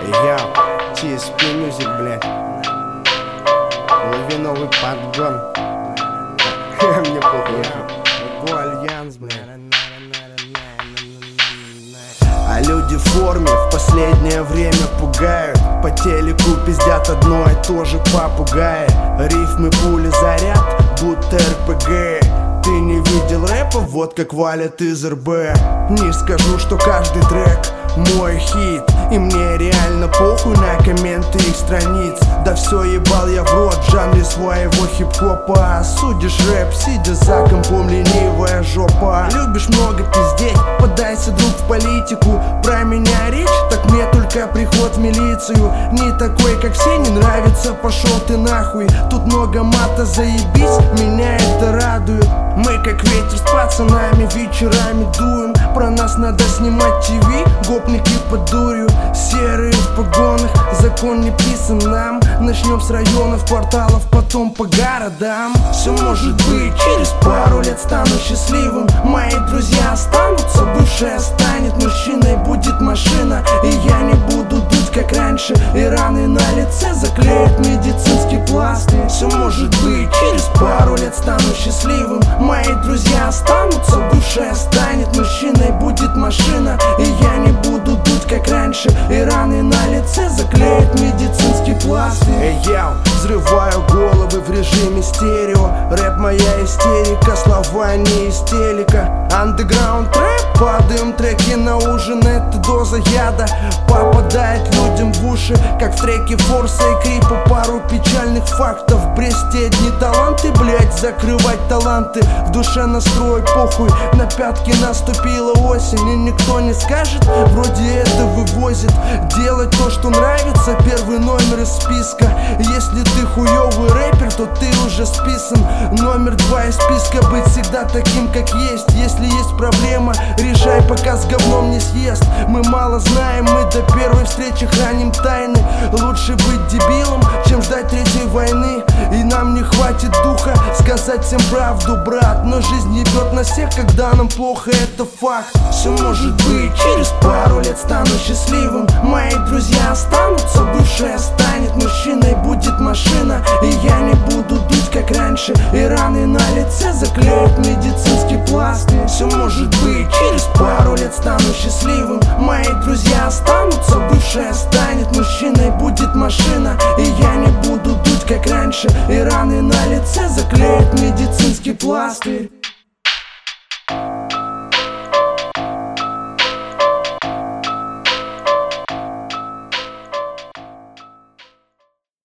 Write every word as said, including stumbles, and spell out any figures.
Я ти эс пи Music, блядь. Лови новый подгон. Мне похуй. Ого, Альянс, блядь. А люди в форме в последнее время пугают. По телеку пиздят одно и то же попугаи. Рифмы, пули, заряд, будто эр пэ гэ. Ты не видел рэпа, вот как валят из эр бэ. Не скажу, что каждый трек мой хит, и мне реально похуй на комменты их страниц. Да все ебал я в рот в жанре своего хип-хопа. Судишь рэп, сидя за компом, ленивая жопа. Любишь много пиздеть, подайся, друг, в политику. Про меня речь, так мне только приход в милицию. Не такой, как все, не нравится, пошел ты нахуй. Тут много мата, заебись, меня это радует. Мы как ветер с пацанами вечерами дуем. Про нас надо снимать ти ви, гопники под дурью. Серые в погонах, закон не писан нам. Начнем с районов, кварталов, потом по городам. Все может быть, через пару лет стану счастливым. Мои друзья останутся, бывшая станет мужчиной. Будет машина, и я не буду дуть, как раньше. И раны на лице заклеят медицинский пластырь. Все может быть, через пару лет стану счастливым. Мои друзья останутся, бывшая станет мужчиной. Будет машина, и я не буду дуть, как раньше. И раны на лице заклеят медицинский пластырь. Эй, я взрываю головы в режиме стерео. Рэп моя истерика, слова не истерика. Андеграунд рэп, падаем треки на ужин. Это доза яда попадает людям в уши, как в треке Форса и Крипа. Пару печальных фактов. В Бресте одни таланты, блять, закрывать таланты. В душе настрой похуй, на пятки наступила осень. И никто не скажет, вроде это вывозит. Делать то, что нравится, первый номер из списка. Если ты хуёвый рэпер, то ты уже списан. Номер два из списка, быть всегда таким, как есть. Если есть проблема, решай, пока с говном не съест. Мы мало знаем, мы до первой встречи храним тайны. Лучше быть дебилом, чем ждать третьей войны. И нам не хватит духа сказать всем правду, брат. Но жизнь ебет на всех, когда нам плохо, это факт. Все может быть, через пару лет стану счастливым. Мои друзья останутся, бывшая станет мужчиной. Будет машина, и я не буду дуть, как раньше. И раны на лице заклеят медицинский пластырь. Все может быть, через пару лет стану счастливым. Мои друзья останутся, бывшая станет мужчиной. Будет машина, и я не буду дуть, как раньше. И